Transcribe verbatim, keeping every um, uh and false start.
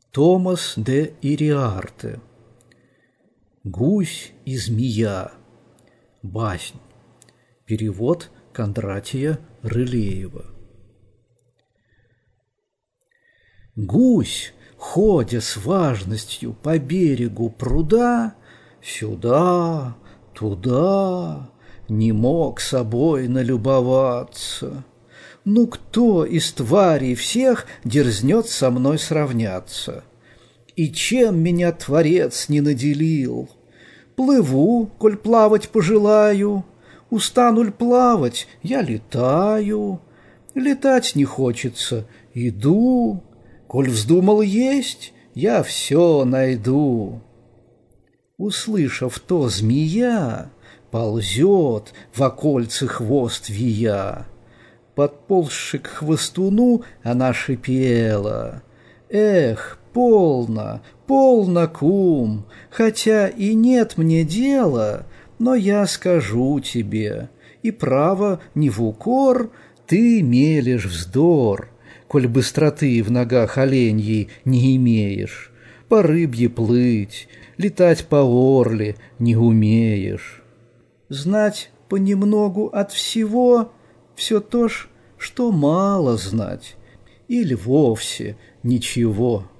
Томас де Ириарте. Гусь и змея. Баснь. Перевод Кондратия Рылеева. Гусь, ходя с важностью по берегу пруда, сюда, туда, не мог собой налюбоваться. Ну, кто из тварей всех дерзнет со мной сравняться? И чем меня Творец не наделил? Плыву, коль плавать пожелаю, устану ль плавать, я летаю. Летать не хочется, иду, коль вздумал есть, я все найду. Услышав то, змея ползет в окольце хвост вия. Подползши к хвостуну, она шипела: «Эх, полно, полно, кум, хотя и нет мне дела, но я скажу тебе, и право не в укор, ты мелешь вздор, коль быстроты в ногах оленьей не имеешь, по рыбье плыть, летать по орле не умеешь. Знать понемногу от всего все то ж, что мало знать, или вовсе ничего».